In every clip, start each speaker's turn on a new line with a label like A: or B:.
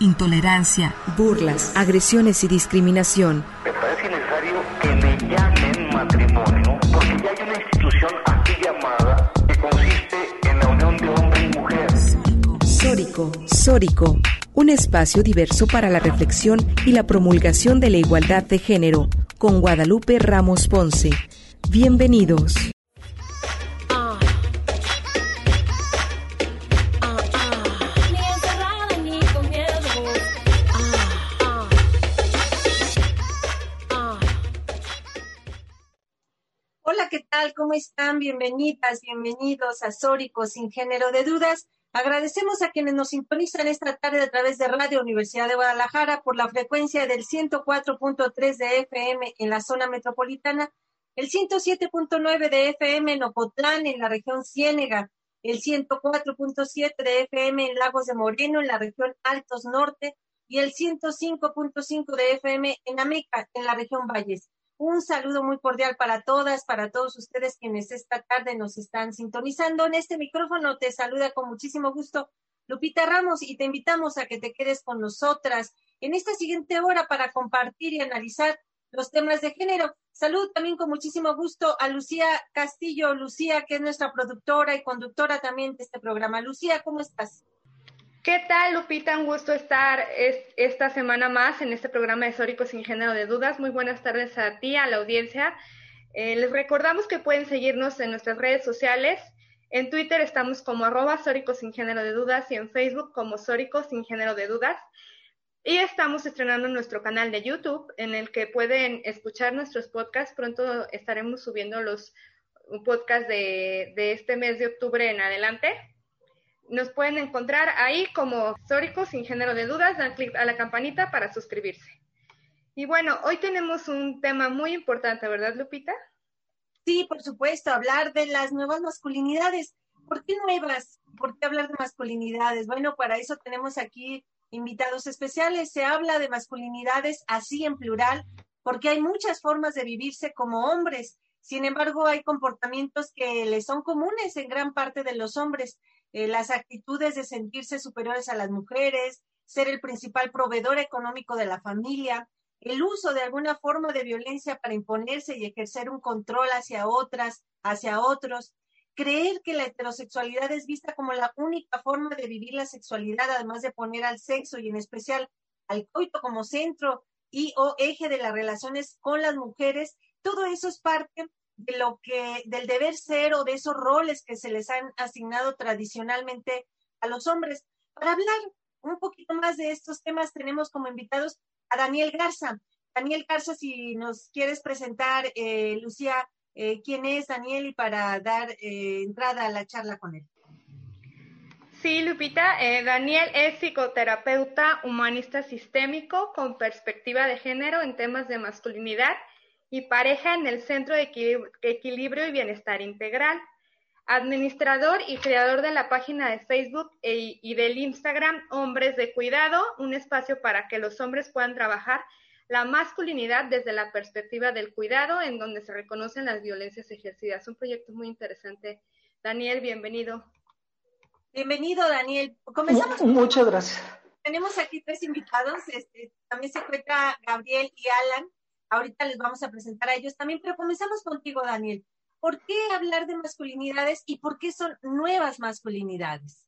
A: intolerancia,
B: burlas, agresiones y discriminación.
C: Me parece necesario que me llamen matrimonio, porque ya hay una institución así llamada que consiste en la unión de hombre y mujer.
B: Sórico, un espacio diverso para la reflexión y la promulgación de la igualdad de género, con Guadalupe Ramos Ponce. Bienvenidos.
D: Hola, ¿qué tal? ¿Cómo están? Bienvenidas, bienvenidos a Sórico Sin Género de Dudas. Agradecemos a quienes nos sintonizan esta tarde a través de Radio Universidad de Guadalajara por la frecuencia del 104.3 de FM en la zona metropolitana, el 107.9 de FM en Ocotlán, en la región Ciénega, el 104.7 de FM en Lagos de Moreno, en la región Altos Norte, y el 105.5 de FM en Ameca, en la región Valles. Un saludo muy cordial para todas, para todos ustedes quienes esta tarde nos están sintonizando. En este micrófono te saluda con muchísimo gusto Lupita Ramos y te invitamos a que te quedes con nosotras en esta siguiente hora para compartir y analizar los temas de género. Saludo también con muchísimo gusto a Lucía Castillo. Lucía, que es nuestra productora y conductora también de este programa. Lucía, ¿cómo estás?
E: ¿Qué tal, Lupita? Un gusto estar esta semana más en este programa de Sórico Sin Género de Dudas. Muy buenas tardes a ti, a la audiencia. Les recordamos que pueden seguirnos en nuestras redes sociales. En Twitter estamos como @Sórico Sin Género de Dudas y en Facebook como Sórico Sin Género de Dudas. Y estamos estrenando nuestro canal de YouTube en el que pueden escuchar nuestros podcasts. Pronto estaremos subiendo los podcasts de este mes de octubre en adelante. Nos pueden encontrar ahí como Sórico Sin Género de Dudas, dan clic a la campanita para suscribirse. Y bueno, hoy tenemos un tema muy importante, ¿verdad, Lupita?
D: Sí, por supuesto, hablar de las nuevas masculinidades. ¿Por qué nuevas? ¿Por qué hablar de masculinidades? Bueno, para eso tenemos aquí invitados especiales. Se habla de masculinidades así en plural, porque hay muchas formas de vivirse como hombres. Sin embargo, hay comportamientos que les son comunes en gran parte de los hombres. Las actitudes de sentirse superiores a las mujeres, ser el principal proveedor económico de la familia, el uso de alguna forma de violencia para imponerse y ejercer un control hacia otras, hacia otros, creer que la heterosexualidad es vista como la única forma de vivir la sexualidad, además de poner al sexo y en especial al coito como centro y o eje de las relaciones con las mujeres. Todo eso es parte de lo que, del deber ser o de esos roles que se les han asignado tradicionalmente a los hombres. Para hablar un poquito más de estos temas, tenemos como invitados a Daniel Garza. Daniel Garza, si nos quieres presentar, Lucía, quién es Daniel y para dar entrada a la charla con él.
E: Sí, Lupita, Daniel es psicoterapeuta humanista sistémico con perspectiva de género en temas de masculinidad y pareja en el Centro de Equilibrio y Bienestar Integral, administrador y creador de la página de Facebook y del Instagram Hombres de Cuidado, un espacio para que los hombres puedan trabajar la masculinidad desde la perspectiva del cuidado, en donde se reconocen las violencias ejercidas. Un proyecto muy interesante. Daniel, bienvenido.
D: Bienvenido, Daniel. Comenzamos.
F: Muchas gracias.
D: Tenemos aquí 3 invitados. También se encuentra Gabriel y Alan. Ahorita les vamos a presentar a ellos también, pero comenzamos contigo, Daniel. ¿Por qué hablar de masculinidades y por qué son nuevas masculinidades?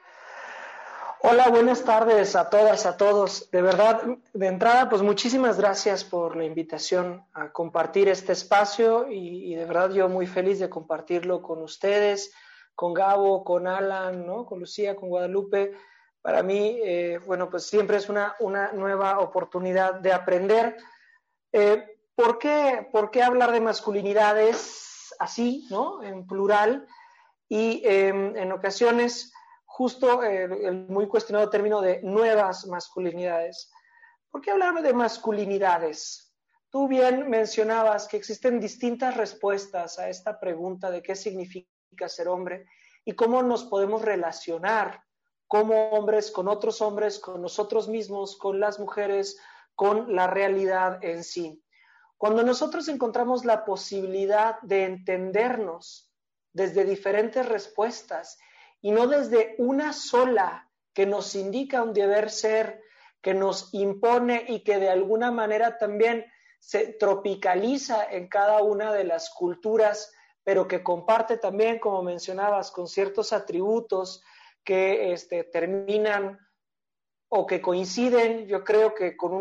F: Hola, buenas tardes a todas, a todos. De verdad, de entrada, pues muchísimas gracias por la invitación a compartir este espacio y de verdad yo muy feliz de compartirlo con ustedes, con Gabo, con Alan, ¿no? Con Lucía, con Guadalupe. Para mí, bueno, pues siempre es una nueva oportunidad de aprender. ¿Por qué hablar de masculinidades así, ¿no? En plural y en ocasiones justo el muy cuestionado término de nuevas masculinidades? ¿Por qué hablar de masculinidades? Tú bien mencionabas que existen distintas respuestas a esta pregunta de qué significa ser hombre y cómo nos podemos relacionar como hombres, con otros hombres, con nosotros mismos, con las mujeres, con la realidad en sí. Cuando nosotros encontramos la posibilidad de entendernos desde diferentes respuestas y no desde una sola que nos indica un deber ser que nos impone y que de alguna manera también se tropicaliza en cada una de las culturas, pero que comparte también, como mencionabas, con ciertos atributos que terminan o que coinciden, yo creo que con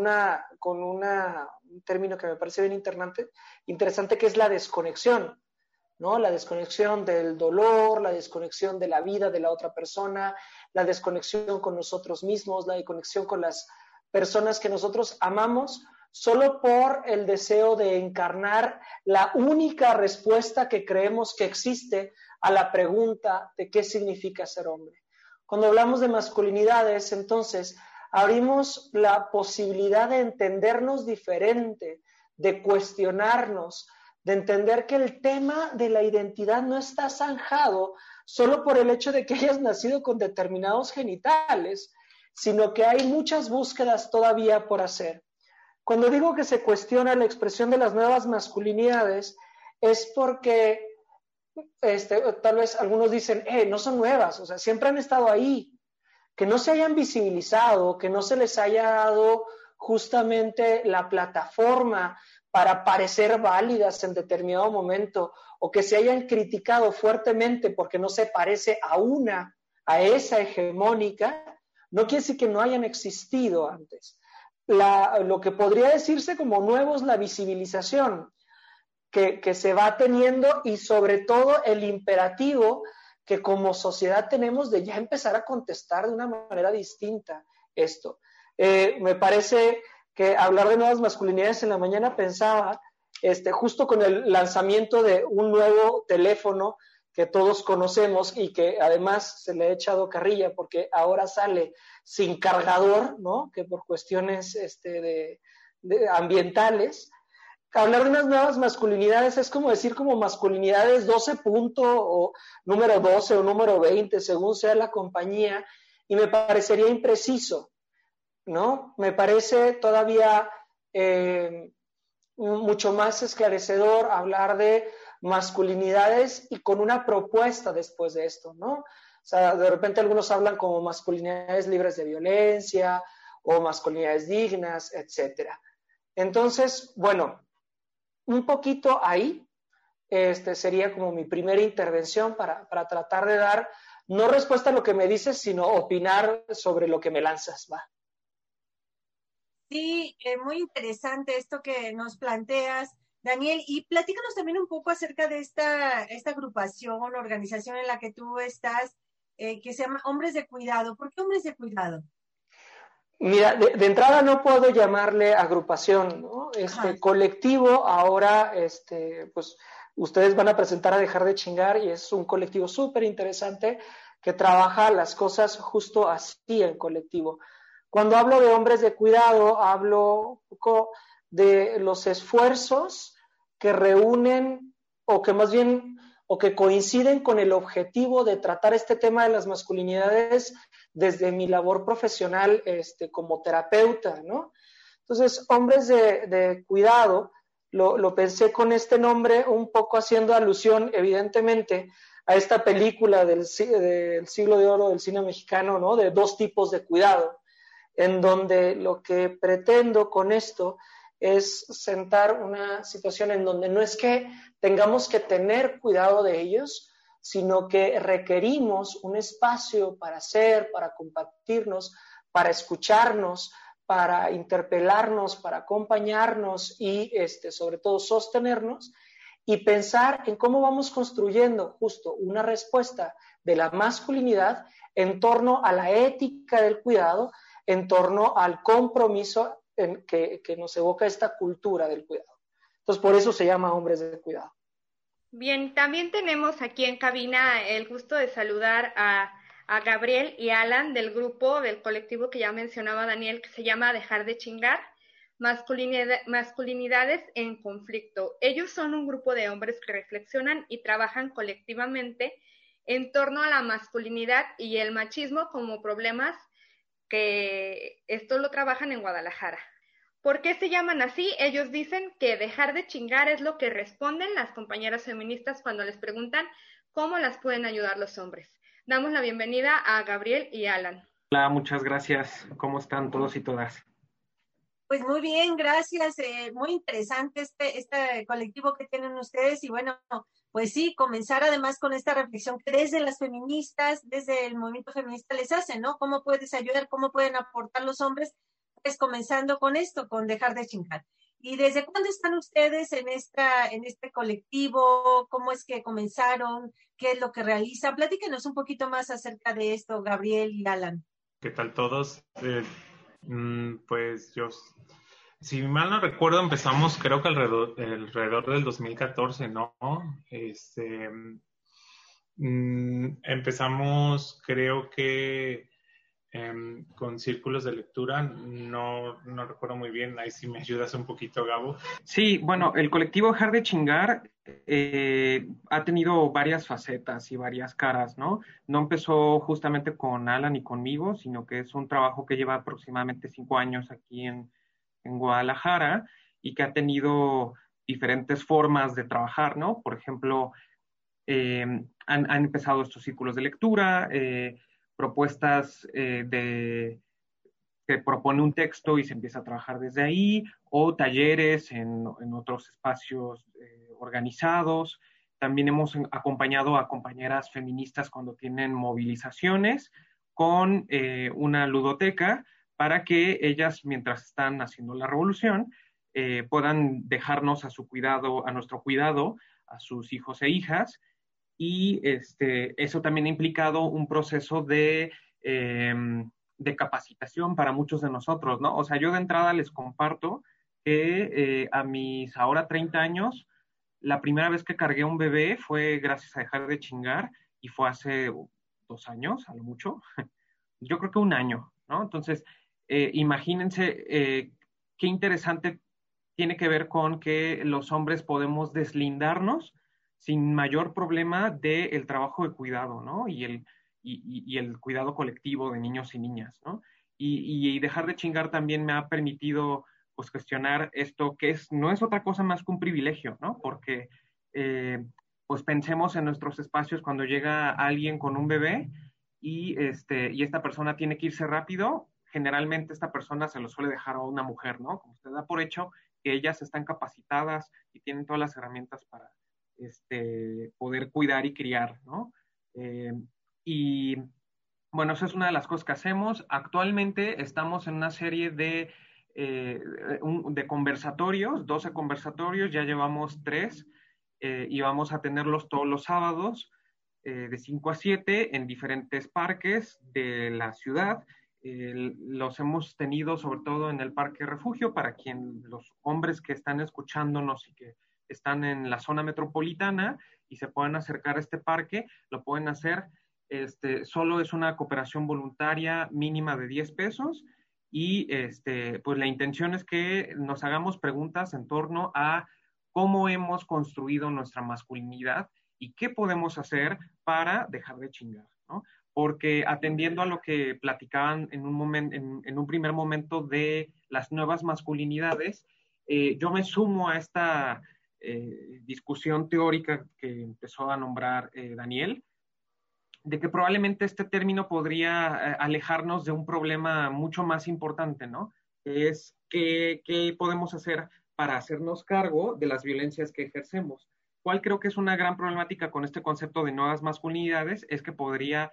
F: un término que me parece bien interesante, que es la desconexión, ¿no? La desconexión del dolor, la desconexión de la vida de la otra persona, la desconexión con nosotros mismos, la desconexión con las personas que nosotros amamos, solo por el deseo de encarnar la única respuesta que creemos que existe a la pregunta de qué significa ser hombre. Cuando hablamos de masculinidades, entonces, abrimos la posibilidad de entendernos diferente, de cuestionarnos, de entender que el tema de la identidad no está zanjado solo por el hecho de que hayas nacido con determinados genitales, sino que hay muchas búsquedas todavía por hacer. Cuando digo que se cuestiona la expresión de las nuevas masculinidades, es porque tal vez algunos dicen, no son nuevas, o sea, siempre han estado ahí, que no se hayan visibilizado, que no se les haya dado justamente la plataforma para parecer válidas en determinado momento, o que se hayan criticado fuertemente porque no se parece a esa hegemónica, no quiere decir que no hayan existido antes. Lo que podría decirse como nuevo es la visibilización que se va teniendo y sobre todo el imperativo que como sociedad tenemos de ya empezar a contestar de una manera distinta esto. Me parece que hablar de nuevas masculinidades en la mañana pensaba, justo con el lanzamiento de un nuevo teléfono que todos conocemos y que además se le ha echado carrilla porque ahora sale sin cargador, ¿no? Que por cuestiones ambientales. Hablar de unas nuevas masculinidades es como decir como masculinidades 12 o número 12 o número 20, según sea la compañía, y me parecería impreciso, ¿no? Me parece todavía mucho más esclarecedor hablar de masculinidades y con una propuesta después de esto, ¿no? O sea, de repente algunos hablan como masculinidades libres de violencia o masculinidades dignas, etcétera. Entonces, bueno, un poquito ahí sería como mi primera intervención para tratar de dar, no respuesta a lo que me dices, sino opinar sobre lo que me lanzas, ¿va?
D: Sí, muy interesante esto que nos planteas, Daniel, y platícanos también un poco acerca de esta agrupación, organización en la que tú estás, que se llama Hombres de Cuidado. ¿Por qué Hombres de Cuidado?
F: Mira, de entrada no puedo llamarle agrupación, ¿no? Colectivo ahora, pues ustedes van a presentar a Dejar de Chingar y es un colectivo súper interesante que trabaja las cosas justo así en colectivo. Cuando hablo de hombres de cuidado, hablo un poco de los esfuerzos que reúnen o que coinciden con el objetivo de tratar este tema de las masculinidades desde mi labor profesional como terapeuta, ¿no? Entonces, hombres de cuidado, lo pensé con este nombre un poco haciendo alusión, evidentemente, a esta película del siglo de oro del cine mexicano, ¿no? De Dos tipos de cuidado, en donde lo que pretendo con esto es sentar una situación en donde no es que tengamos que tener cuidado de ellos, sino que requerimos un espacio para ser, para compartirnos, para escucharnos, para interpelarnos, para acompañarnos y sobre todo sostenernos y pensar en cómo vamos construyendo justo una respuesta de la masculinidad en torno a la ética del cuidado, en torno al compromiso que nos evoca esta cultura del cuidado. Entonces, por eso se llama Hombres de Cuidado.
E: Bien, también tenemos aquí en cabina el gusto de saludar a Gabriel y Alan del grupo, del colectivo que ya mencionaba Daniel, que se llama Dejar de Chingar, Masculinidades en Conflicto. Ellos son un grupo de hombres que reflexionan y trabajan colectivamente en torno a la masculinidad y el machismo como problemas que esto lo trabajan en Guadalajara. ¿Por qué se llaman así? Ellos dicen que dejar de chingar es lo que responden las compañeras feministas cuando les preguntan cómo las pueden ayudar los hombres. Damos la bienvenida a Gabriel y Alan.
A: Hola, muchas gracias. ¿Cómo están todos y todas?
D: Pues muy bien, gracias. Muy interesante este colectivo que tienen ustedes y bueno, pues sí, comenzar además con esta reflexión que desde las feministas, desde el movimiento feminista les hacen, ¿no? ¿Cómo puedes ayudar? ¿Cómo pueden aportar los hombres? Pues comenzando con esto, con dejar de chingar. ¿Y desde cuándo están ustedes en este colectivo? ¿Cómo es que comenzaron? ¿Qué es lo que realizan? Platíquenos un poquito más acerca de esto, Gabriel y Alan.
G: ¿Qué tal todos? Pues yo, si mal no recuerdo, empezamos creo que alrededor del 2014, ¿no? Empezamos creo que con círculos de lectura, no recuerdo muy bien, ahí sí me ayudas un poquito, Gabo.
A: Sí, bueno, el colectivo Dejar de Chingar ha tenido varias facetas y varias caras, ¿no? No empezó justamente con Alan y conmigo, sino que es un trabajo que lleva aproximadamente 5 años aquí en Guadalajara y que ha tenido diferentes formas de trabajar, ¿no? Por ejemplo, han empezado estos círculos de lectura, propuestas que propone un texto y se empieza a trabajar desde ahí, o talleres en otros espacios organizados. También hemos acompañado a compañeras feministas cuando tienen movilizaciones con una ludoteca para que ellas, mientras están haciendo la revolución, puedan dejarnos a nuestro cuidado, a sus hijos e hijas, y eso también ha implicado un proceso de capacitación para muchos de nosotros, ¿no? O sea, yo de entrada les comparto que a mis ahora 30 años, la primera vez que cargué un bebé fue gracias a Dejar de Chingar y fue hace 2 años, a lo mucho. Yo creo que 1 año, ¿no? Entonces, imagínense qué interesante tiene que ver con que los hombres podemos deslindarnos sin mayor problema del trabajo de cuidado, ¿no? Y el cuidado colectivo de niños y niñas, ¿no? Y Dejar de Chingar también me ha permitido, pues, cuestionar esto que no es otra cosa más que un privilegio, ¿no? Porque, pues, pensemos en nuestros espacios cuando llega alguien con un bebé y esta persona tiene que irse rápido. Generalmente esta persona se lo suele dejar a una mujer, ¿no? Como usted da por hecho que ellas están capacitadas y tienen todas las herramientas para poder cuidar y criar, ¿no? Y bueno, esa es una de las cosas que hacemos. Actualmente estamos en una serie de conversatorios, 12 conversatorios, ya llevamos 3 y vamos a tenerlos todos los sábados de 5 a 7 en diferentes parques de la ciudad. Los hemos tenido sobre todo en el Parque Refugio para los hombres que están escuchándonos y que están en la zona metropolitana y se pueden acercar a este parque, lo pueden hacer. Solo es una cooperación voluntaria mínima de 10 pesos y pues la intención es que nos hagamos preguntas en torno a cómo hemos construido nuestra masculinidad y qué podemos hacer para dejar de chingar, ¿no? Porque atendiendo a lo que platicaban en un primer momento de las nuevas masculinidades, yo me sumo a esta discusión teórica que empezó a nombrar Daniel, de que probablemente este término podría alejarnos de un problema mucho más importante, ¿no? Es qué podemos hacer para hacernos cargo de las violencias que ejercemos. ¿Cuál creo que es una gran problemática con este concepto de nuevas masculinidades? Es que podría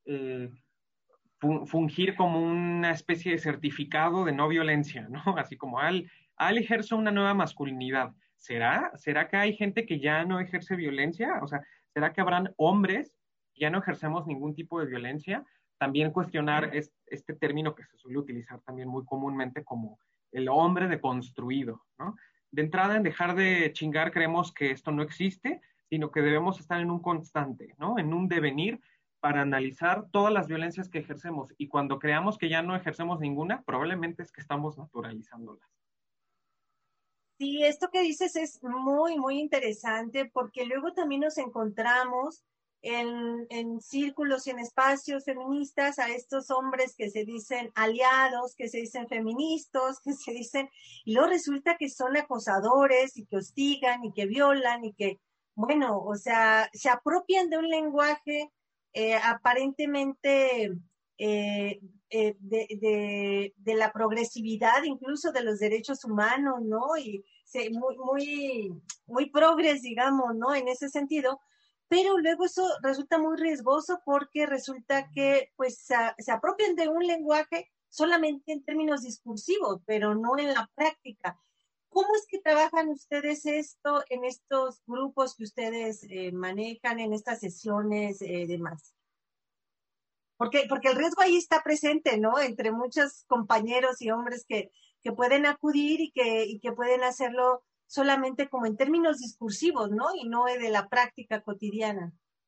A: fungir como una especie de certificado de no violencia, ¿no? Así como al ejerce una nueva masculinidad. ¿Será que hay gente que ya no ejerce violencia? O sea, ¿será que habrán hombres que ya no ejercemos ningún tipo de violencia? También cuestionar este término que se suele utilizar también muy comúnmente como el hombre deconstruido, ¿no? De entrada, en Dejar de Chingar creemos que esto no existe, sino que debemos estar en un constante, ¿no? En un devenir para analizar todas las violencias que ejercemos. Y cuando creamos que ya no ejercemos ninguna, probablemente es que estamos naturalizándolas.
D: Sí, esto que dices es muy, muy interesante porque luego también nos encontramos en círculos y en espacios feministas a estos hombres que se dicen aliados, que se dicen feministas, que se dicen, y luego resulta que son acosadores y que hostigan y que violan y que, bueno, o sea, se apropian de un lenguaje aparentemente de la progresividad incluso de los derechos humanos, ¿no? Y muy progres, digamos, ¿no? En ese sentido, pero luego eso resulta muy riesgoso porque resulta que pues se apropian de un lenguaje solamente en términos discursivos, pero no en la práctica. ¿Cómo es que trabajan ustedes esto en estos grupos que ustedes manejan, en estas sesiones demás? Porque el riesgo ahí está presente, ¿no? Entre muchos compañeros y hombres que pueden acudir y que pueden hacerlo solamente como en términos discursivos, ¿no? Y no de la práctica cotidiana.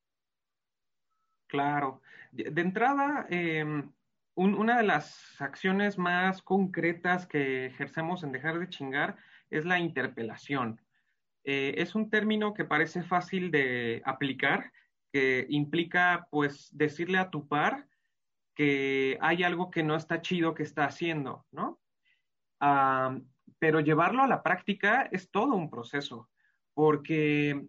A: Claro. De entrada, una de las acciones más concretas que ejercemos en Dejar de Chingar es la interpelación. Es un término que parece fácil de aplicar, que implica, pues, decirle a tu par que hay algo que no está chido que está haciendo, ¿no? Pero llevarlo a la práctica es todo un proceso, porque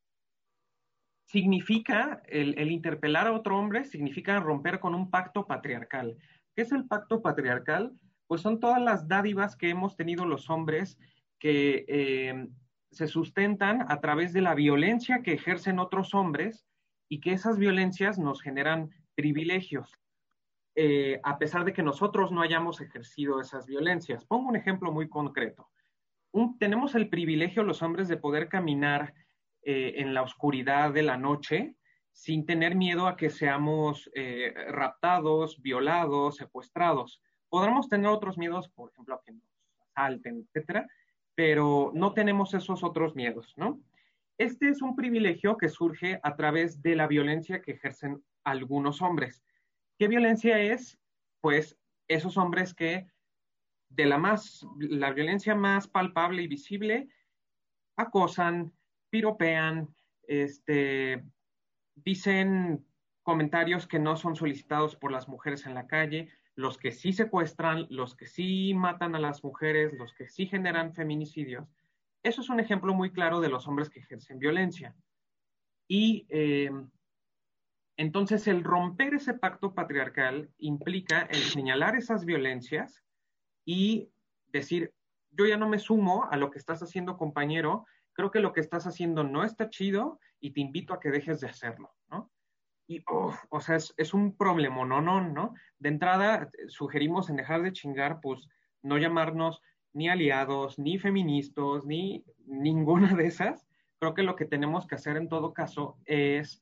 A: significa, el interpelar a otro hombre significa romper con un pacto patriarcal. ¿Qué es el pacto patriarcal? Pues son todas las dádivas que hemos tenido los hombres que se sustentan a través de la violencia que ejercen otros hombres y que esas violencias nos generan privilegios, a pesar de que nosotros no hayamos ejercido esas violencias. Pongo un ejemplo muy concreto. Tenemos el privilegio los hombres de poder caminar en la oscuridad de la noche sin tener miedo a que seamos raptados, violados, secuestrados. Podremos tener otros miedos, por ejemplo, a que nos asalten, etcétera, pero no tenemos esos otros miedos, ¿no? Este es un privilegio que surge a través de la violencia que ejercen algunos hombres. ¿Qué violencia es? Pues esos hombres que la violencia más palpable y visible, acosan, piropean, dicen comentarios que no son solicitados por las mujeres en la calle, los que sí secuestran, los que sí matan a las mujeres, los que sí generan feminicidios. Eso es un ejemplo muy claro de los hombres que ejercen violencia. Y entonces el romper ese pacto patriarcal implica el señalar esas violencias y decir, yo ya no me sumo a lo que estás haciendo, compañero, creo que lo que estás haciendo no está chido y te invito a que dejes de hacerlo, ¿no? Y, o sea, es un problema, ¿no? De entrada, sugerimos en Dejar de Chingar, pues, no llamarnos ni aliados, ni feministas, ni ninguna de esas. Creo que lo que tenemos que hacer en todo caso es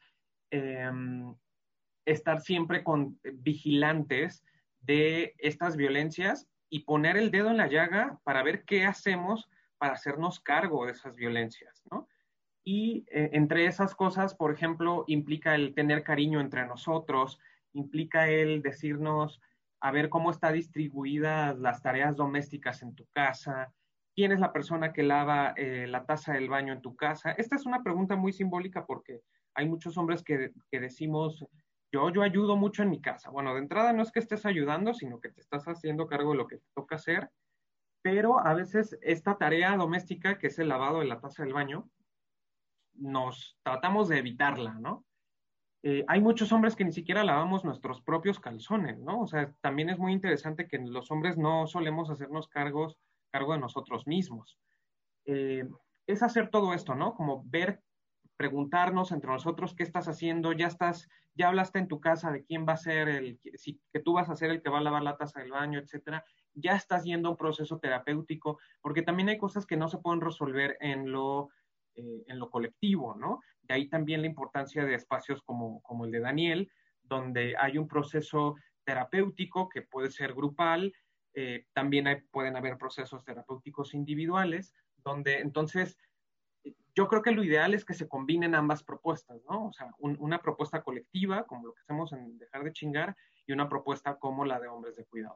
A: estar siempre vigilantes de estas violencias y poner el dedo en la llaga para ver qué hacemos para hacernos cargo de esas violencias, ¿no? Y entre esas cosas, por ejemplo, implica el tener cariño entre nosotros, implica el decirnos, a ver cómo está distribuidas las tareas domésticas en tu casa, quién es la persona que lava la taza del baño en tu casa. Esta es una pregunta muy simbólica porque hay muchos hombres que decimos, yo ayudo mucho en mi casa. Bueno, de entrada no es que estés ayudando, sino que te estás haciendo cargo de lo que te toca hacer, pero a veces esta tarea doméstica, que es el lavado de la taza del baño, nos tratamos de evitarla, ¿no? Hay muchos hombres que ni siquiera lavamos nuestros propios calzones, ¿no? O sea, también es muy interesante que los hombres no solemos hacernos cargo de nosotros mismos. Es hacer todo esto, ¿no? Como preguntarnos entre nosotros qué estás haciendo, ya hablaste en tu casa de quién va a ser que tú vas a ser el que va a lavar la taza del baño, etcétera. Ya estás yendo a un proceso terapéutico, porque también hay cosas que no se pueden resolver en lo colectivo, ¿no? De ahí también la importancia de espacios como el de Daniel, donde hay un proceso terapéutico que puede ser grupal, también pueden haber procesos terapéuticos individuales, donde entonces yo creo que lo ideal es que se combinen ambas propuestas, ¿no? O sea, una propuesta colectiva, como lo que hacemos en Dejar de Chingar, y una propuesta como la de Hombres de Cuidados.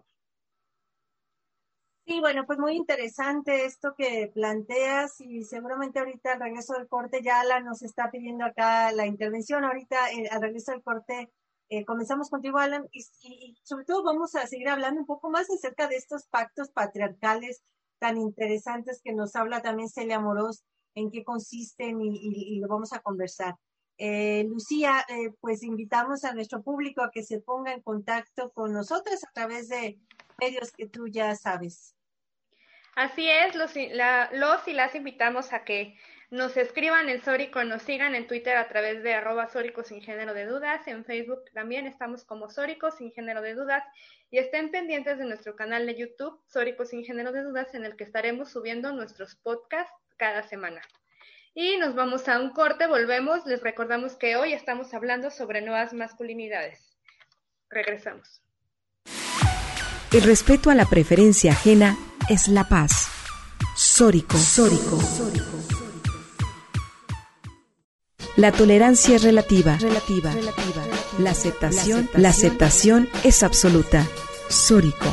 D: Sí, bueno, pues muy interesante esto que planteas y seguramente ahorita al regreso del corte ya Alan nos está pidiendo acá la intervención. Ahorita al regreso del corte comenzamos contigo, Alan, y sobre todo vamos a seguir hablando un poco más acerca de estos pactos patriarcales tan interesantes que nos habla también Celia Amorós, en qué consisten y lo vamos a conversar. Lucía, pues invitamos a nuestro público a que se ponga en contacto con nosotros a través de medios que tú ya sabes.
E: Así es, los y las invitamos a que nos escriban en Sórico, nos sigan en Twitter a través de @Sórico sin género de dudas, en Facebook también estamos como Sórico sin género de dudas, y estén pendientes de nuestro canal de YouTube, Sórico sin género de dudas, en el que estaremos subiendo nuestros podcasts cada semana. Y nos vamos a un corte, volvemos, les recordamos que hoy estamos hablando sobre nuevas masculinidades. Regresamos.
B: El respeto a la preferencia ajena es la paz. Sórico. La tolerancia es relativa. La aceptación es absoluta. Sórico.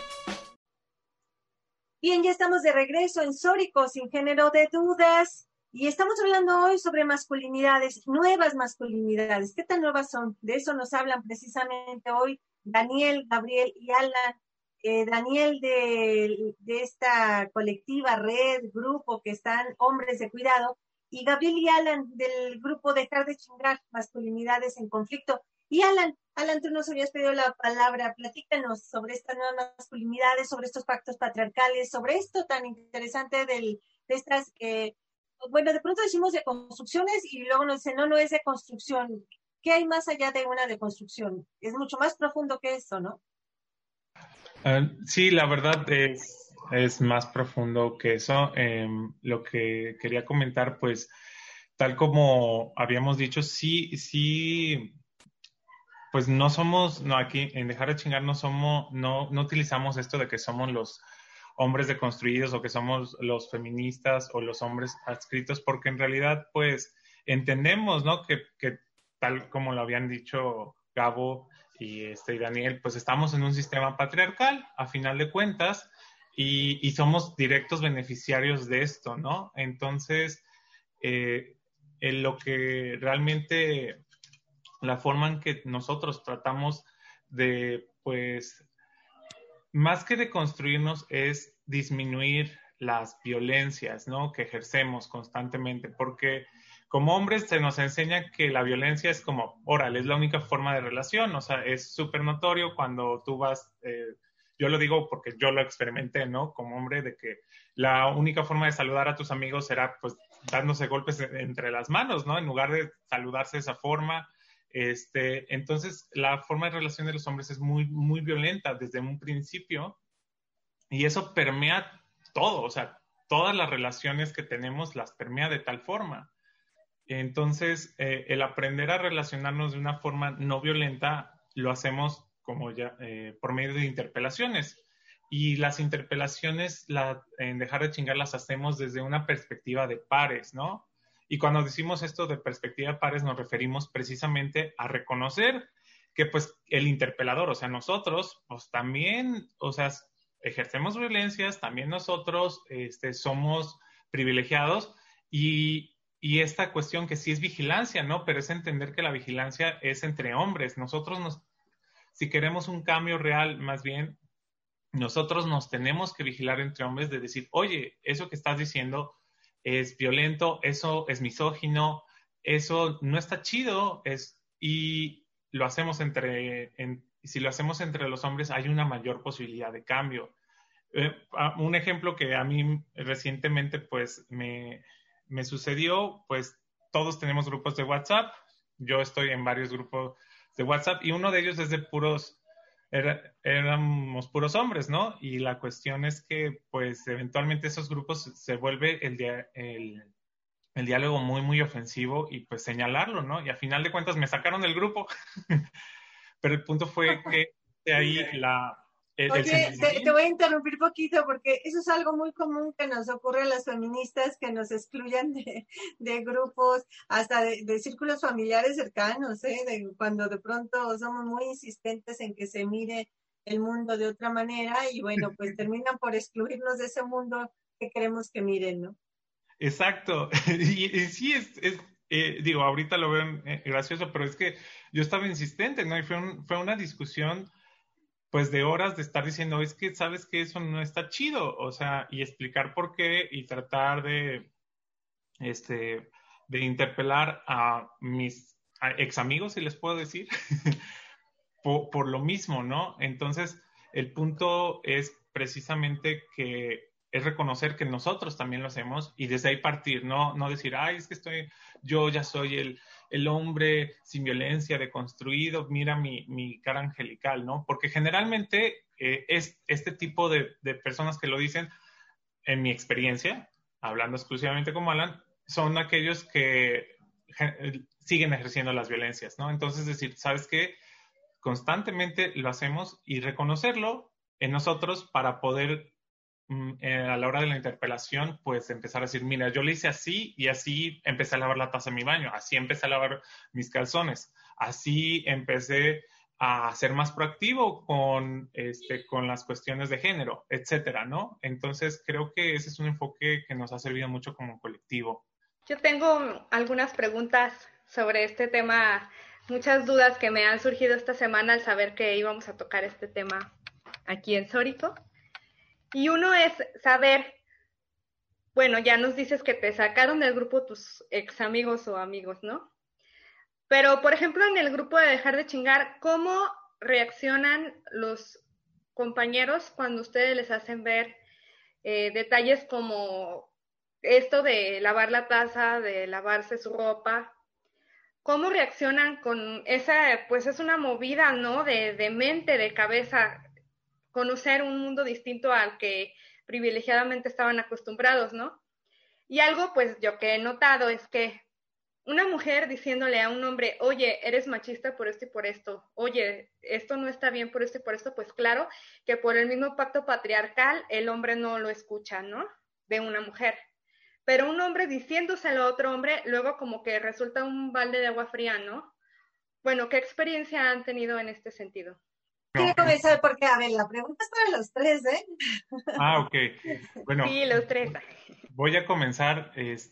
D: Bien, ya estamos de regreso en Sórico sin género de dudas. Y estamos hablando hoy sobre masculinidades, nuevas masculinidades. ¿Qué tan nuevas son? De eso nos hablan precisamente hoy Daniel, Gabriel y Alan. Daniel de esta colectiva, red, grupo que están hombres de cuidado, y Gabriel y Alan del grupo Dejar de Chingar, Masculinidades en Conflicto. Y Alan, tú nos habías pedido la palabra. Platícanos sobre estas nuevas masculinidades, sobre estos pactos patriarcales, sobre esto tan interesante de estas... bueno, de pronto decimos de construcciones y luego nos dicen, no es de construcción. ¿Qué hay más allá de una deconstrucción? Es mucho más profundo que esto, ¿no?
G: Sí, la verdad es más profundo que eso. Lo que quería comentar, pues, tal como habíamos dicho, sí, pues no somos, no, aquí en Dejar de Chingar no utilizamos esto de que somos los hombres deconstruidos o que somos los feministas o los hombres adscritos, porque en realidad, pues, entendemos, ¿no? Que tal como lo habían dicho Gabo y Daniel, pues estamos en un sistema patriarcal, a final de cuentas, y somos directos beneficiarios de esto, ¿no? Entonces, en lo que realmente, la forma en que nosotros tratamos de, pues, más que de construirnos, es disminuir las violencias, ¿no? Que ejercemos constantemente, porque como hombres se nos enseña que la violencia es como oral, es la única forma de relación, o sea, es súper notorio cuando tú vas, yo lo digo porque yo lo experimenté, ¿no? Como hombre, de que la única forma de saludar a tus amigos era pues dándose golpes entre las manos, ¿no? En lugar de saludarse de esa forma. Entonces, la forma de relación de los hombres es muy, muy violenta desde un principio, y eso permea todo, o sea, todas las relaciones que tenemos las permea de tal forma. Entonces, el aprender a relacionarnos de una forma no violenta lo hacemos como ya por medio de interpelaciones. Y las interpelaciones, en Dejar de Chingar, las hacemos desde una perspectiva de pares, ¿no? Y cuando decimos esto de perspectiva de pares, nos referimos precisamente a reconocer que, pues, el interpelador, o sea, nosotros, pues, también, o sea, ejercemos violencias, también nosotros somos privilegiados, y esta cuestión que sí es vigilancia, ¿no? Pero es entender que la vigilancia es entre hombres. Nosotros si queremos un cambio real, más bien, nosotros nos tenemos que vigilar entre hombres de decir, oye, eso que estás diciendo es violento, eso es misógino, eso no está chido, y lo hacemos si lo hacemos entre los hombres, hay una mayor posibilidad de cambio. Un ejemplo que a mí recientemente, pues, me sucedió, pues, todos tenemos grupos de WhatsApp, yo estoy en varios grupos de WhatsApp, y uno de ellos es de éramos puros hombres, ¿no? Y la cuestión es que, pues, eventualmente esos grupos se vuelve el diálogo muy, muy ofensivo, y pues señalarlo, ¿no? Y a final de cuentas me sacaron del grupo. Pero el punto fue que de ahí
D: Oye, te voy a interrumpir poquito porque eso es algo muy común que nos ocurre a las feministas, que nos excluyan de grupos, hasta de círculos familiares cercanos, cuando de pronto somos muy insistentes en que se mire el mundo de otra manera, y bueno, pues terminan por excluirnos de ese mundo que queremos que miren, ¿no?
G: Exacto. Y sí, digo, ahorita lo veo gracioso, pero es que yo estaba insistente, ¿no? Y fue una discusión, pues, de horas de estar diciendo, es que sabes que eso no está chido, o sea, y explicar por qué, y tratar de de interpelar a mis ex amigos, si les puedo decir, por lo mismo, ¿no? Entonces, el punto es precisamente que es reconocer que nosotros también lo hacemos y desde ahí partir, no decir, ay, es que yo ya soy el hombre sin violencia, deconstruido, mira mi cara angelical, ¿no? Porque generalmente es este tipo de personas que lo dicen, en mi experiencia, hablando exclusivamente como Alan, son aquellos que siguen ejerciendo las violencias, ¿no? Entonces, decir, ¿sabes qué? Constantemente lo hacemos y reconocerlo en nosotros para poder a la hora de la interpelación, pues empezar a decir, mira, yo le hice así y así empecé a lavar la taza de mi baño, así empecé a lavar mis calzones, así empecé a ser más proactivo con las cuestiones de género, etcétera, ¿no? Entonces creo que ese es un enfoque que nos ha servido mucho como colectivo.
E: Yo tengo algunas preguntas sobre este tema, muchas dudas que me han surgido esta semana al saber que íbamos a tocar este tema aquí en Sórico. Y uno es saber, bueno, ya nos dices que te sacaron del grupo tus ex amigos o amigos, ¿no? Pero, por ejemplo, en el grupo de Dejar de Chingar, ¿cómo reaccionan los compañeros cuando ustedes les hacen ver detalles como esto de lavar la taza, de lavarse su ropa? ¿Cómo reaccionan con esa, pues es una movida, ¿no? De mente, de cabeza, conocer un mundo distinto al que privilegiadamente estaban acostumbrados, ¿no? Y algo, pues, yo que he notado es que una mujer diciéndole a un hombre, oye, eres machista por esto y por esto, oye, esto no está bien por esto y por esto, pues claro que por el mismo pacto patriarcal el hombre no lo escucha, ¿no? De una mujer. Pero un hombre diciéndoselo a otro hombre, luego como que resulta un balde de agua fría, ¿no? Bueno, ¿qué experiencia han tenido en este sentido?
D: Quiero comenzar porque, a ver, la pregunta es para los tres, ¿eh?
G: Ah, ok. Bueno.
E: Sí, los tres.
G: Voy a comenzar,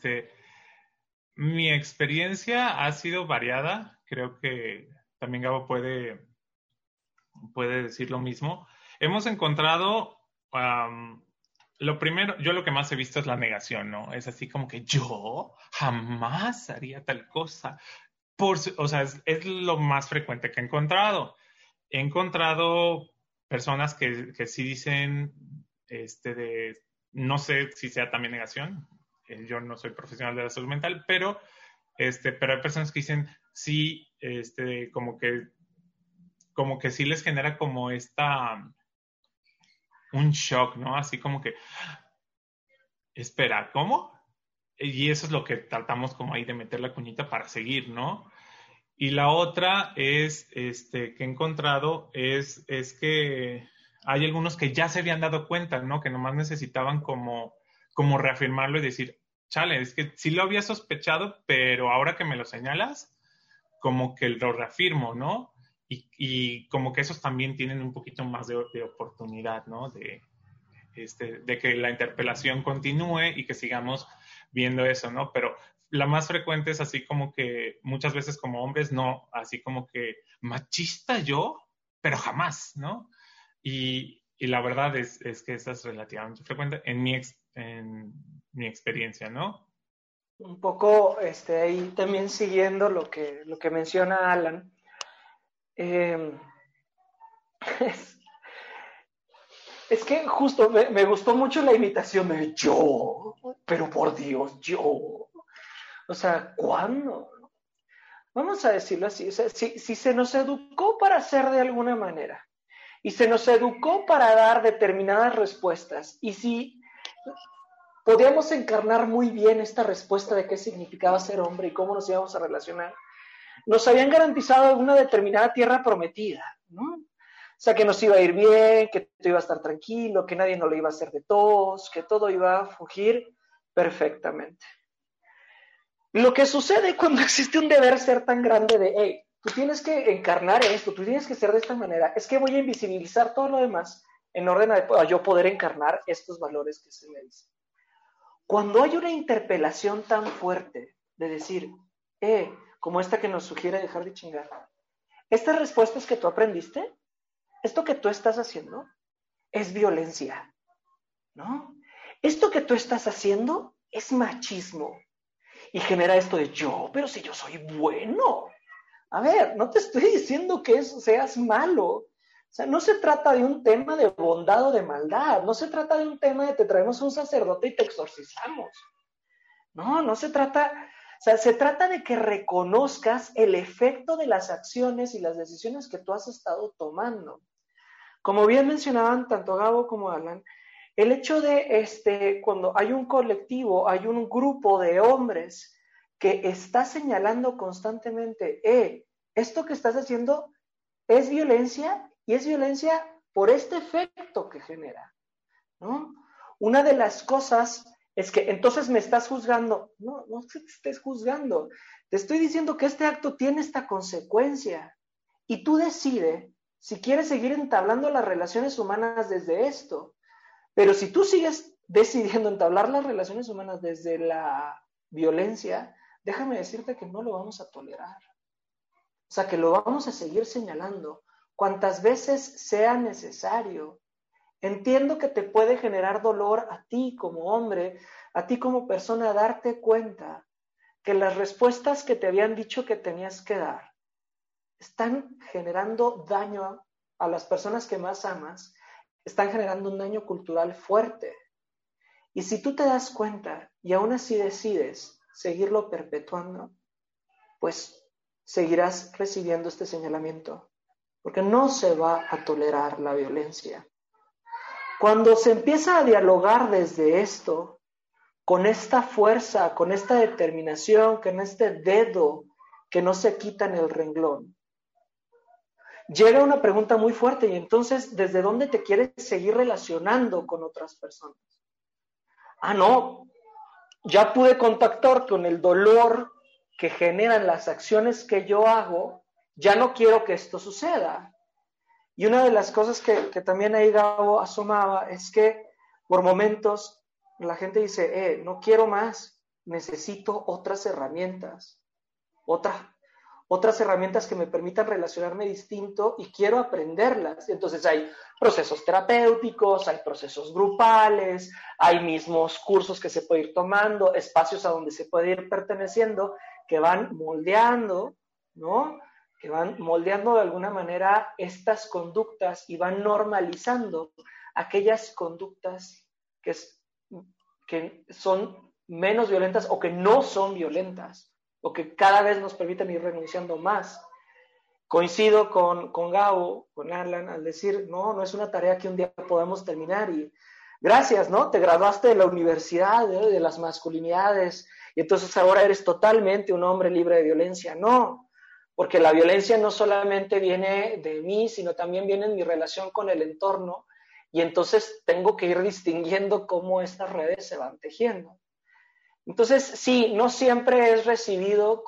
G: mi experiencia ha sido variada, creo que también Gabo puede decir lo mismo. Hemos encontrado, lo primero, yo lo que más he visto es la negación, ¿no? Es así como que yo jamás haría tal cosa. O sea, es lo más frecuente que he encontrado. He encontrado personas que sí dicen, no sé si sea también negación, yo no soy profesional de la salud mental, pero hay personas que dicen sí, como que sí les genera como un shock, ¿no? Así como que, espera, ¿cómo? Y eso es lo que tratamos como ahí de meter la cuñita para seguir, ¿no? Y la otra es, que he encontrado es que hay algunos que ya se habían dado cuenta, ¿no? Que nomás necesitaban como reafirmarlo y decir, chale, es que sí lo había sospechado, pero ahora que me lo señalas, como que lo reafirmo, ¿no? Y como que esos también tienen un poquito más de oportunidad, ¿no? De que la interpelación continúe y que sigamos viendo eso, ¿no? Pero la más frecuente es así como que muchas veces como hombres, no, así como que machista yo, pero jamás, ¿no? Y la verdad es que esa es relativamente frecuente en mi experiencia, ¿no?
F: Un poco ahí también siguiendo lo que menciona Alan. Es que justo me gustó mucho la imitación de yo, pero por Dios, yo. O sea, ¿cuándo? Vamos a decirlo así, o sea, si se nos educó para hacer de alguna manera y se nos educó para dar determinadas respuestas y si podíamos encarnar muy bien esta respuesta de qué significaba ser hombre y cómo nos íbamos a relacionar, nos habían garantizado una determinada tierra prometida, ¿no? O sea, que nos iba a ir bien, que todo iba a estar tranquilo, que nadie nos lo iba a hacer de tos, que todo iba a fugir perfectamente. Lo que sucede cuando existe un deber ser tan grande de, hey, tú tienes que encarnar esto, tú tienes que ser de esta manera, es que voy a invisibilizar todo lo demás en orden a yo poder encarnar estos valores que se me dicen. Cuando hay una interpelación tan fuerte de decir, como esta que nos sugiere Dejar de Chingar, estas respuestas que tú aprendiste, esto que tú estás haciendo es violencia, ¿no? Esto que tú estás haciendo es machismo. Y genera esto de pero si yo soy bueno. A ver, no te estoy diciendo que seas malo. O sea, no se trata de un tema de bondad o de maldad. No se trata de un tema de te traemos un sacerdote y te exorcizamos. No se trata. O sea, se trata de que reconozcas el efecto de las acciones y las decisiones que tú has estado tomando. Como bien mencionaban tanto Gabo como Alan, el hecho de cuando hay un colectivo, hay un grupo de hombres que está señalando constantemente, esto que estás haciendo es violencia y es violencia por este efecto que genera, ¿no? Una de las cosas es que entonces me estás juzgando. No te estés juzgando. Te estoy diciendo que este acto tiene esta consecuencia y tú decides si quieres seguir entablando las relaciones humanas desde esto. Pero si tú sigues decidiendo entablar las relaciones humanas desde la violencia, déjame decirte que no lo vamos a tolerar. O sea, que lo vamos a seguir señalando cuantas veces sea necesario. Entiendo que te puede generar dolor a ti como hombre, a ti como persona, darte cuenta que las respuestas que te habían dicho que tenías que dar están generando daño a las personas que más amas, están generando un daño cultural fuerte. Y si tú te das cuenta y aún así decides seguirlo perpetuando, pues seguirás recibiendo este señalamiento, porque no se va a tolerar la violencia. Cuando se empieza a dialogar desde esto, con esta fuerza, con esta determinación, con este dedo que no se quita en el renglón, llega una pregunta muy fuerte y entonces, ¿desde dónde te quieres seguir relacionando con otras personas? No, ya pude contactar con el dolor que generan las acciones que yo hago, ya no quiero que esto suceda. Y una de las cosas que también ahí Gabo asomaba es que por momentos la gente dice, no quiero más, necesito otras herramientas, otras herramientas que me permitan relacionarme distinto y quiero aprenderlas. Entonces hay procesos terapéuticos, hay procesos grupales, hay mismos cursos que se puede ir tomando, espacios a donde se puede ir perteneciendo, que van moldeando, ¿no? Que van moldeando de alguna manera estas conductas y van normalizando aquellas conductas que son menos violentas o que no son violentas, o que cada vez nos permiten ir renunciando más. Coincido con Gabo, con Alan, al decir, no es una tarea que un día podamos terminar y gracias, ¿no? Te graduaste de la universidad, de las masculinidades, y entonces ahora eres totalmente un hombre libre de violencia. No, porque la violencia no solamente viene de mí, sino también viene en mi relación con el entorno, y entonces tengo que ir distinguiendo cómo estas redes se van tejiendo. Entonces, sí, no siempre es recibido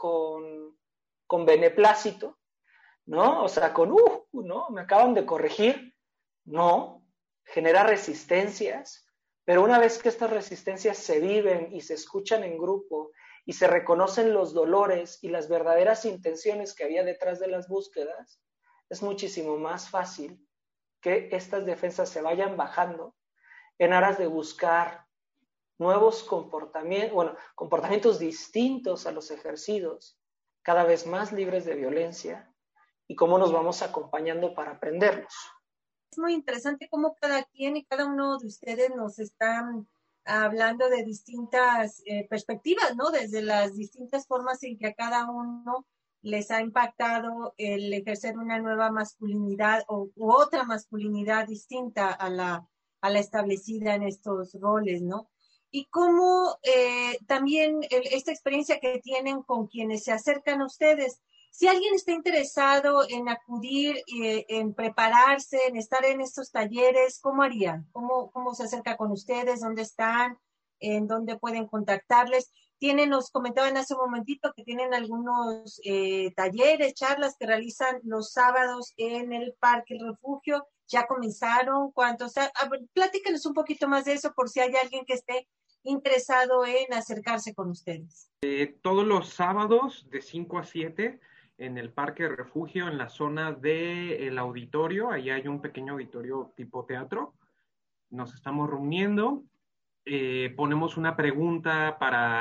F: con beneplácito, ¿no? O sea, ¿no? Me acaban de corregir. No, genera resistencias, pero una vez que estas resistencias se viven y se escuchan en grupo y se reconocen los dolores y las verdaderas intenciones que había detrás de las búsquedas, es muchísimo más fácil que estas defensas se vayan bajando en aras de buscar nuevos comportamientos distintos a los ejercidos, cada vez más libres de violencia, y cómo nos vamos acompañando para aprenderlos.
D: Es muy interesante cómo cada quien y cada uno de ustedes nos están hablando de distintas perspectivas, ¿no? Desde las distintas formas en que a cada uno les ha impactado el ejercer una nueva masculinidad u otra masculinidad distinta a la establecida en estos roles, ¿no? Y cómo también esta experiencia que tienen con quienes se acercan a ustedes. Si alguien está interesado en acudir, en prepararse, en estar en estos talleres, ¿cómo harían? ¿Cómo se acerca con ustedes? ¿Dónde están? ¿En dónde pueden contactarles? Nos comentaban hace un momentito que tienen algunos talleres, charlas que realizan los sábados en el Parque El Refugio. ¿Ya comenzaron? ¿Cuántos? Platícanos un poquito más de eso por si hay alguien que esté interesado en acercarse con ustedes.
A: Todos los sábados de 5 a 7 en el Parque Refugio, en la zona del auditorio. Ahí hay un pequeño auditorio tipo teatro. Nos estamos reuniendo, ponemos una pregunta para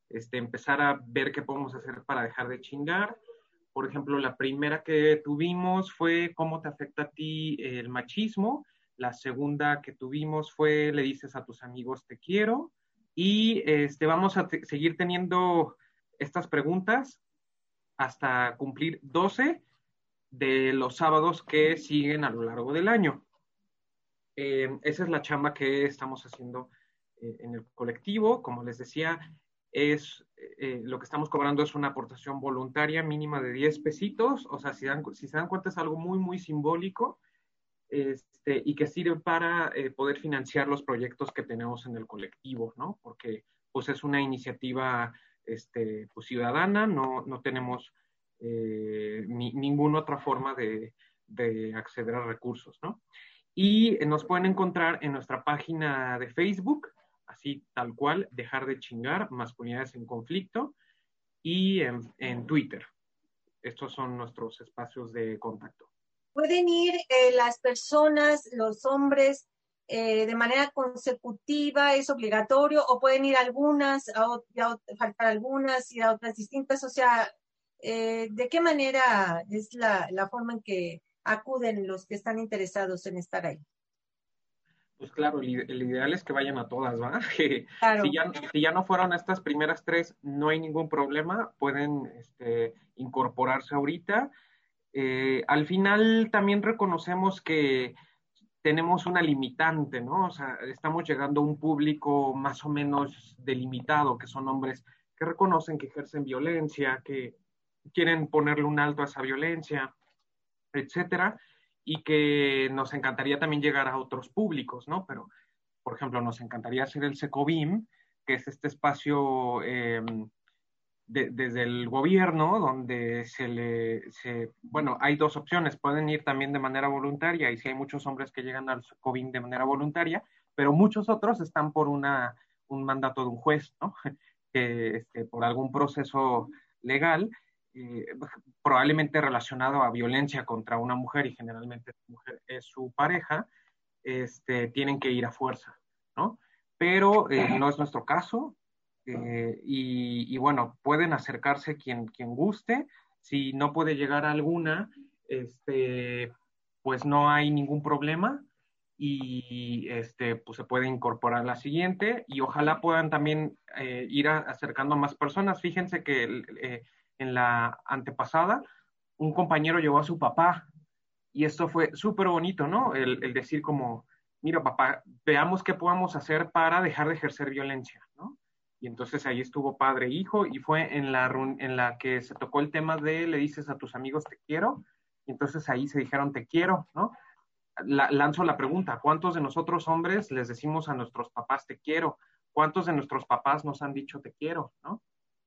A: empezar a ver qué podemos hacer para dejar de chingar. Por ejemplo, la primera que tuvimos fue cómo te afecta a ti el machismo. La segunda que tuvimos fue le dices a tus amigos te quiero. Y vamos a seguir teniendo estas preguntas hasta cumplir 12 de los sábados que siguen a lo largo del año. Esa es la chamba que estamos haciendo en el colectivo. Como les decía, lo que estamos cobrando es una aportación voluntaria mínima de 10 pesitos. O sea, si se dan cuenta, es algo muy, muy simbólico, y que sirve para poder financiar los proyectos que tenemos en el colectivo, ¿no? Porque pues es una iniciativa pues, ciudadana, no tenemos ninguna otra forma de acceder a recursos, ¿no? Y nos pueden encontrar en nuestra página de Facebook, así tal cual, Dejar de Chingar, Masculinidades en Conflicto, y en Twitter. Estos son nuestros espacios de contacto.
D: ¿Pueden ir las personas, los hombres, de manera consecutiva? ¿Es obligatorio? ¿O pueden ir algunas, faltar algunas, ir a otras distintas? O sea, ¿de qué manera es la forma en que acuden los que están interesados en estar ahí?
A: Pues claro, el ideal es que vayan a todas, ¿va?
D: Claro.
A: Si ya no fueron estas primeras 3, no hay ningún problema, pueden incorporarse ahorita. Al final también reconocemos que tenemos una limitante, ¿no? O sea, estamos llegando a un público más o menos delimitado, que son hombres que reconocen que ejercen violencia, que quieren ponerle un alto a esa violencia, etcétera, y que nos encantaría también llegar a otros públicos, ¿no? Pero, por ejemplo, nos encantaría hacer el Secovim, que es este espacio desde el gobierno, donde bueno, hay 2 opciones, pueden ir también de manera voluntaria, y sí hay muchos hombres que llegan al Secovim de manera voluntaria, pero muchos otros están por un mandato de un juez, ¿no? Que por algún proceso legal, probablemente relacionado a violencia contra una mujer, y generalmente la mujer es su pareja, tienen que ir a fuerza, ¿no? Pero no es nuestro caso, y bueno, pueden acercarse quien guste. Si no puede llegar a alguna, pues no hay ningún problema, y pues se puede incorporar a la siguiente, y ojalá puedan también ir acercando a más personas. Fíjense que en la antepasada un compañero llevó a su papá, y esto fue súper bonito, ¿no? El decir como, mira papá, veamos qué podemos hacer para dejar de ejercer violencia, ¿no? Y entonces ahí estuvo padre e hijo, y fue en la que se tocó el tema de le dices a tus amigos te quiero, y entonces ahí se dijeron te quiero, ¿no? Lanzo la pregunta, ¿cuántos de nosotros hombres les decimos a nuestros papás te quiero? ¿Cuántos de nuestros papás nos han dicho te quiero, no?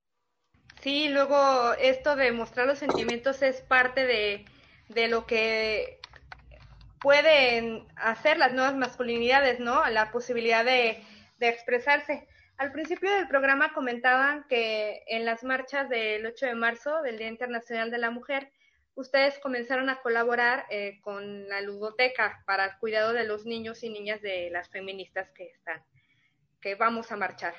E: Sí, luego esto de mostrar los sentimientos es parte de lo que pueden hacer las nuevas masculinidades, ¿no? La posibilidad de expresarse. Al principio del programa comentaban que en las marchas del 8 de marzo, del Día Internacional de la Mujer, ustedes comenzaron a colaborar con la ludoteca para el cuidado de los niños y niñas de las feministas que vamos a marchar.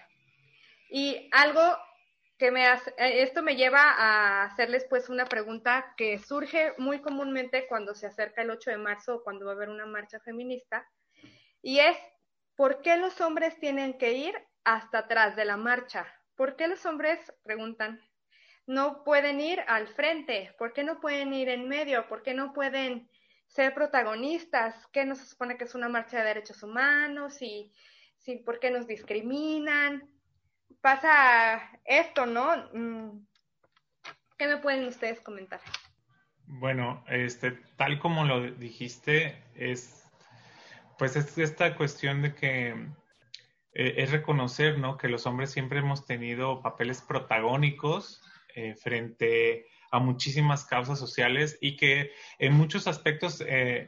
E: Y algo que esto me lleva a hacerles pues una pregunta que surge muy comúnmente cuando se acerca el 8 de marzo o cuando va a haber una marcha feminista, y es, ¿por qué los hombres tienen que ir hasta atrás de la marcha? ¿Por qué los hombres, preguntan, no pueden ir al frente? ¿Por qué no pueden ir en medio? ¿Por qué no pueden ser protagonistas? ¿Qué no se supone que es una marcha de derechos humanos? ¿Y por qué nos discriminan? Pasa esto, ¿no? ¿Qué me pueden ustedes comentar?
G: Bueno, tal como lo dijiste, pues es esta cuestión de que es reconocer, ¿no?, que los hombres siempre hemos tenido papeles protagónicos frente a muchísimas causas sociales, y que en muchos aspectos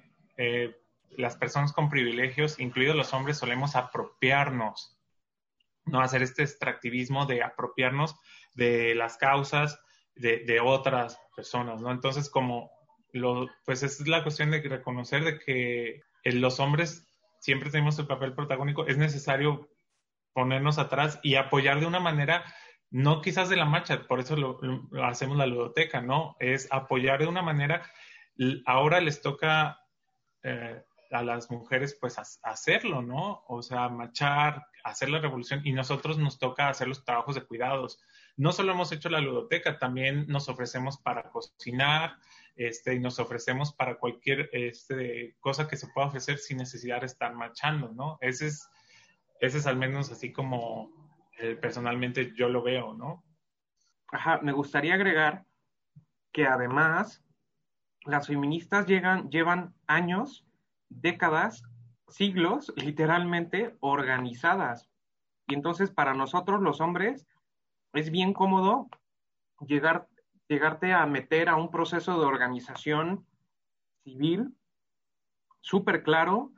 G: las personas con privilegios, incluidos los hombres, solemos apropiarnos, no hacer este extractivismo de apropiarnos de las causas de otras personas, ¿no? Entonces, pues es la cuestión de reconocer de que los hombres siempre tenemos el papel protagónico, es necesario ponernos atrás y apoyar de una manera no quizás de la marcha, por eso lo hacemos la ludoteca, ¿no? Es apoyar de una manera, ahora les toca a las mujeres pues hacerlo, ¿no? O sea, marchar, hacer la revolución, y nosotros nos toca hacer los trabajos de cuidados. No solo hemos hecho la ludoteca, también nos ofrecemos para cocinar, y nos ofrecemos para cualquier cosa que se pueda ofrecer sin necesidad de estar marchando, ¿no? Ese es al menos así como personalmente yo lo veo, ¿no?
A: Ajá, me gustaría agregar que además las feministas llevan años, décadas, siglos, literalmente, organizadas. Y entonces para nosotros los hombres es bien cómodo llegarte a meter a un proceso de organización civil súper claro,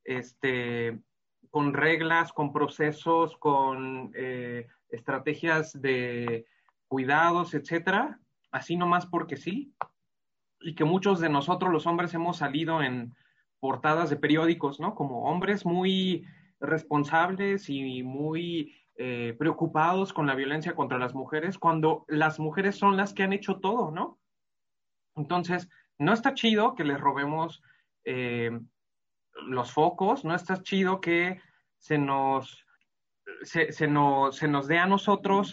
A: con reglas, con procesos, con estrategias de cuidados, etcétera, así nomás porque sí, y que muchos de nosotros los hombres hemos salido en portadas de periódicos, ¿no? Como hombres muy responsables y muy preocupados con la violencia contra las mujeres, cuando las mujeres son las que han hecho todo, ¿no? Entonces, no está chido que les robemos los focos, no está chido que se nos dé a nosotros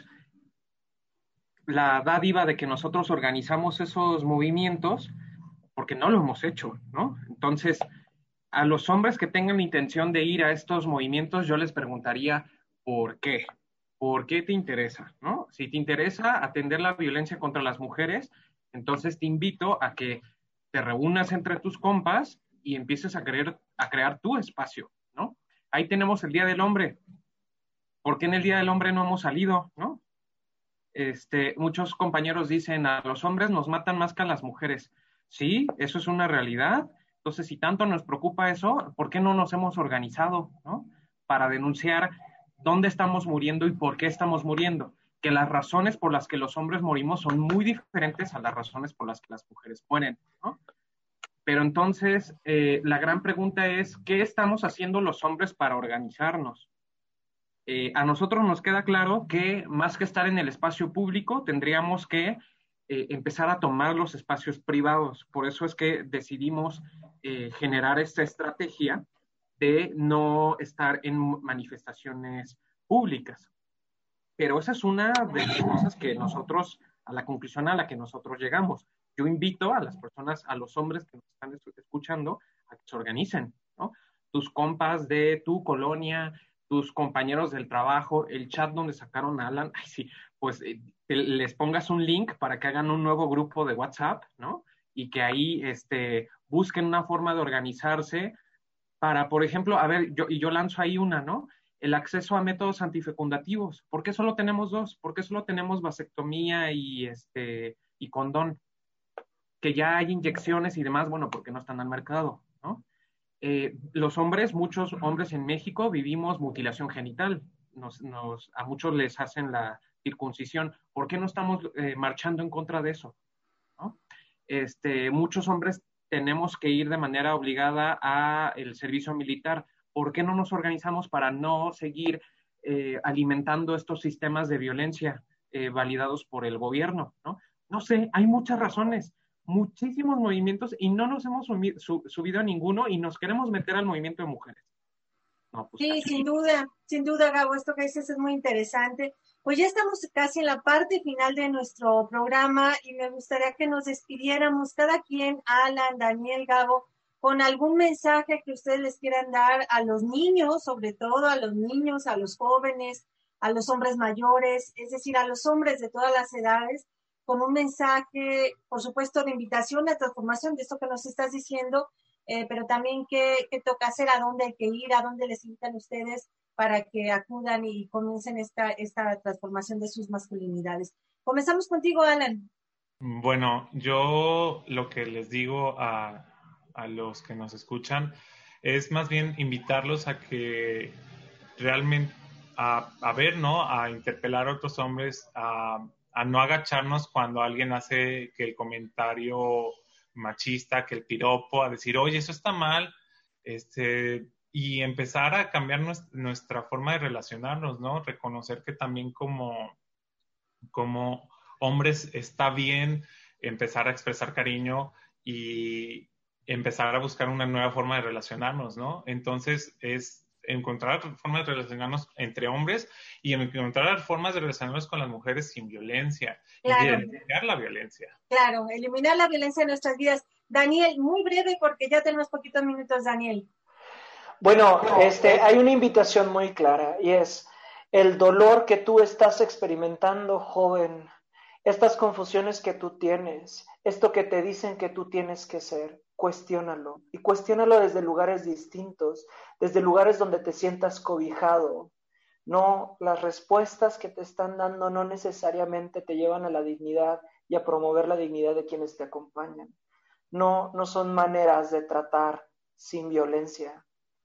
A: la dádiva de que nosotros organizamos esos movimientos, porque no lo hemos hecho, ¿no? Entonces, a los hombres que tengan la intención de ir a estos movimientos, yo les preguntaría, ¿por qué? ¿Por qué te interesa, no? Si te interesa atender la violencia contra las mujeres, entonces te invito a que te reúnas entre tus compas y empieces a crear tu espacio, ¿no? Ahí tenemos el Día del Hombre. ¿Por qué en el Día del Hombre no hemos salido, no? Muchos compañeros dicen, a los hombres nos matan más que a las mujeres. Sí, eso es una realidad. Entonces, si tanto nos preocupa eso, ¿por qué no nos hemos organizado, ¿no? Para denunciar dónde estamos muriendo y por qué estamos muriendo. Que las razones por las que los hombres morimos son muy diferentes a las razones por las que las mujeres mueren, ¿no? Pero entonces, la gran pregunta es, ¿qué estamos haciendo los hombres para organizarnos? A nosotros nos queda claro que más que estar en el espacio público, tendríamos que empezar a tomar los espacios privados. Por eso es que decidimos generar esta estrategia de no estar en manifestaciones públicas. Pero esa es una de las cosas que nosotros, a la conclusión a la que nosotros llegamos. Yo invito a las personas, a los hombres que nos están escuchando, a que se organicen, ¿no? Tus compas de tu colonia, tus compañeros del trabajo, el chat donde sacaron a Alan, ay, sí, pues les pongas un link para que hagan un nuevo grupo de WhatsApp, ¿no? Y que ahí busquen una forma de organizarse para, por ejemplo, a ver, yo lanzo ahí una, ¿no? El acceso a métodos antifecundativos. ¿Por qué solo tenemos dos? ¿Por qué solo tenemos vasectomía y condón? Que ya hay inyecciones y demás, bueno, porque no están al mercado, ¿no? Los hombres, muchos hombres en México vivimos mutilación genital. A muchos les hacen la circuncisión. ¿Por qué no estamos marchando en contra de eso, ¿no? Muchos hombres tenemos que ir de manera obligada al servicio militar. ¿Por qué no nos organizamos para no seguir alimentando estos sistemas de violencia validados por el gobierno, ¿no? No sé, hay muchas razones, muchísimos movimientos y no nos hemos subido a ninguno y nos queremos meter al movimiento de mujeres.
D: No, pues, sí, sin duda, Gabo, esto que dices es muy interesante. Pues ya estamos casi en la parte final de nuestro programa y me gustaría que nos despidiéramos cada quien, Alan, Daniel, Gabo, con algún mensaje que ustedes les quieran dar a los niños, sobre todo a los niños, a los jóvenes, a los hombres mayores, es decir, a los hombres de todas las edades, con un mensaje, por supuesto, de invitación a transformación de esto que nos estás diciendo, pero también qué toca hacer, a dónde hay que ir, a dónde les invitan ustedes para que acudan y comiencen esta transformación de sus masculinidades. Comenzamos contigo, Alan.
G: Bueno, yo lo que les digo a los que nos escuchan es más bien invitarlos a que realmente, a ver, ¿no? A interpelar a otros hombres, a no agacharnos cuando alguien hace que el comentario machista, que el piropo, a decir, oye, eso está mal, y empezar a cambiar nuestra forma de relacionarnos, ¿no? Reconocer que también como como hombres está bien empezar a expresar cariño y empezar a buscar una nueva forma de relacionarnos, ¿no? Entonces es encontrar formas de relacionarnos entre hombres y encontrar formas de relacionarnos con las mujeres sin violencia,
D: claro,
G: y eliminar la violencia.
D: Claro, eliminar la violencia en nuestras vidas. Daniel, muy breve porque ya tenemos poquitos minutos, Daniel.
F: Bueno, hay una invitación muy clara y es el dolor que tú estás experimentando, joven, estas confusiones que tú tienes, esto que te dicen que tú tienes que ser, cuestiónalo. Y cuestiónalo desde lugares distintos, desde lugares donde te sientas cobijado. No, las respuestas que te están dando no necesariamente te llevan a la dignidad y a promover la dignidad de quienes te acompañan. No son maneras de tratar sin violencia.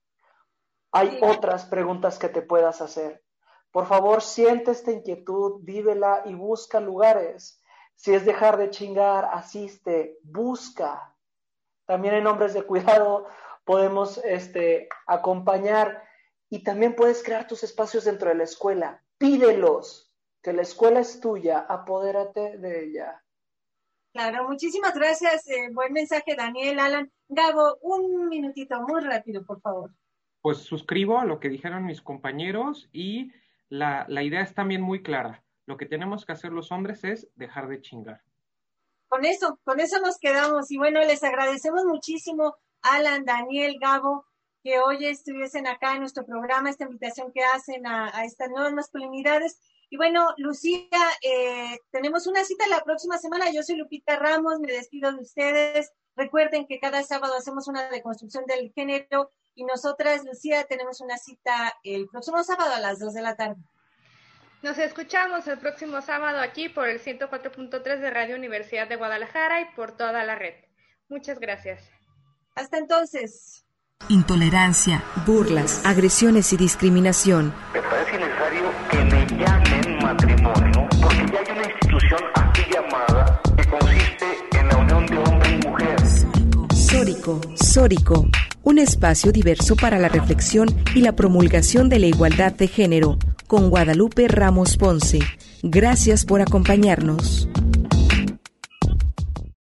F: Hay otras preguntas que te puedas hacer. Por favor, siente esta inquietud, vívela y busca lugares. Si es dejar de chingar, asiste, busca. También en Hombres de Cuidado podemos acompañar y también puedes crear tus espacios dentro de la escuela. Pídelos, que la escuela es tuya, apodérate de ella.
D: Claro, muchísimas gracias. Buen mensaje, Daniel, Alan. Gabo, un minutito, muy rápido, por favor.
A: Pues suscribo a lo que dijeron mis compañeros y la idea es también muy clara. Lo que tenemos que hacer los hombres es dejar de chingar. Con eso
D: nos quedamos. Y bueno, les agradecemos muchísimo, Alan, Daniel, Gabo, que hoy estuviesen acá en nuestro programa, esta invitación que hacen a estas nuevas masculinidades. Y bueno, Lucía, tenemos una cita la próxima semana. Yo soy Lupita Ramos, me despido de ustedes. Recuerden que cada sábado hacemos una deconstrucción del género y nosotras, Lucía, tenemos una cita el próximo sábado a las 2 de la tarde.
E: Nos escuchamos el próximo sábado aquí por el 104.3 de Radio Universidad de Guadalajara y por toda la red. Muchas gracias.
D: Hasta entonces.
B: Intolerancia, burlas, agresiones y discriminación.
C: Me parece necesario que me llamen matrimonio, porque ya hay una institución así llamada que consiste en la unión de hombre y mujer.
B: Sórico, un espacio diverso para la reflexión y la promulgación de la igualdad de género, con Guadalupe Ramos Ponce. Gracias por acompañarnos.